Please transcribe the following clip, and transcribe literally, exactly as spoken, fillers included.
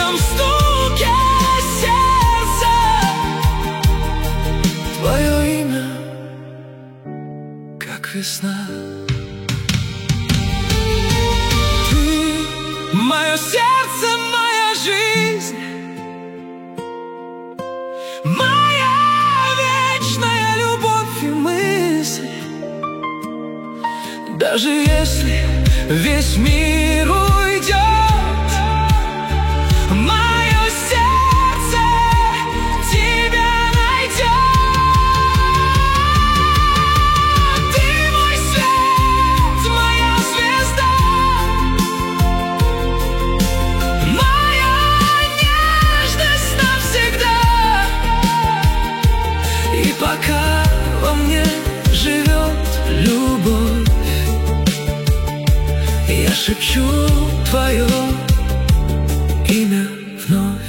каждом стуке сердца твое имя, как весна. Ты — мое сердце, моя жизнь, моя вечная любовь и мысль. Даже если весь мир уйдет, мое сердце тебя найдет. Ты мой свет, моя звезда, моя нежность навсегда. И пока во мне живет любовь, я шепчу твое имя вновь.